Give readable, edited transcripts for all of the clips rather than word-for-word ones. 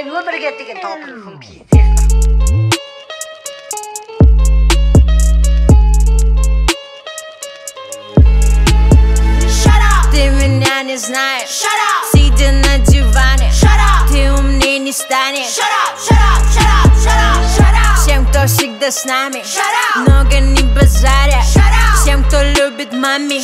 Энэ өмөргээд тийг тоопл хүн пиздээ. Ты меня не знаешь, сидя на диване, ты умнее не станешь. Всем, кто всегда с нами, много не базаря. Всем, кто любит мами.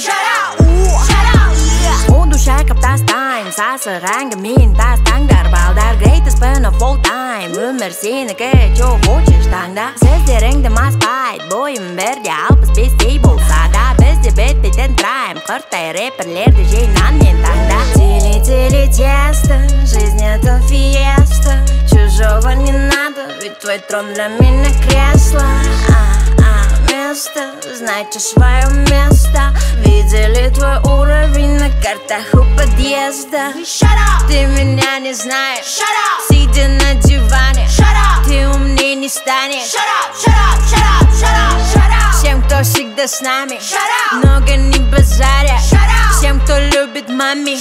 Удушайкап тастайм, сасыранга мин тастаңдар балдар. Greatest fan of all time, өмір сенікі чо хочеш таңда. Сөздеріңді маспайд, бойым бірде алпыс бестей болса да. Бізде бет-беттен тұрайым, қырттай рэперлерді жей нан мен таңда. Тили-тили тесто, жизнь это фиеста. Чужого не надо, ведь твой трон для меня кресло. Место, знайте свое место. Видели твой уровень на картах у подъезда. Ты меня не знаешь, сидя на диване, ты умнее не станешь. Всем, кто всегда с нами, много не базаря. Всем, кто любит мами.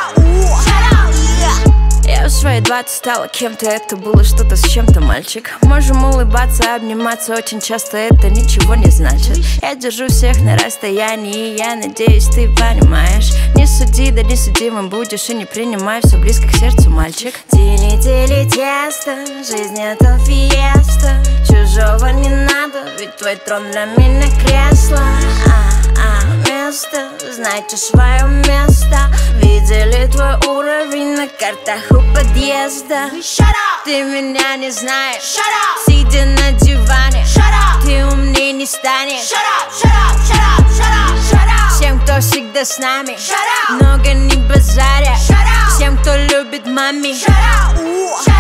Я в свои 20 стала кем-то, это было что-то с чем-то, мальчик. Можем улыбаться, обниматься очень часто, это ничего не значит. Я держу всех на расстоянии, я надеюсь, ты понимаешь. Не суди, да не судимым будешь, и не принимай все близко к сердцу, мальчик. Тили-тили тесто, жизнь это фиеста. Чужого не надо, ведь твой трон для меня кресло. Место, знайте свое место. Видели твой уровень на картах у подъезда. Ты меня не знаешь, сидя на диване, ты умнее не станешь. Всем, кто всегда с нами, много не базаря. Всем, кто любит мами.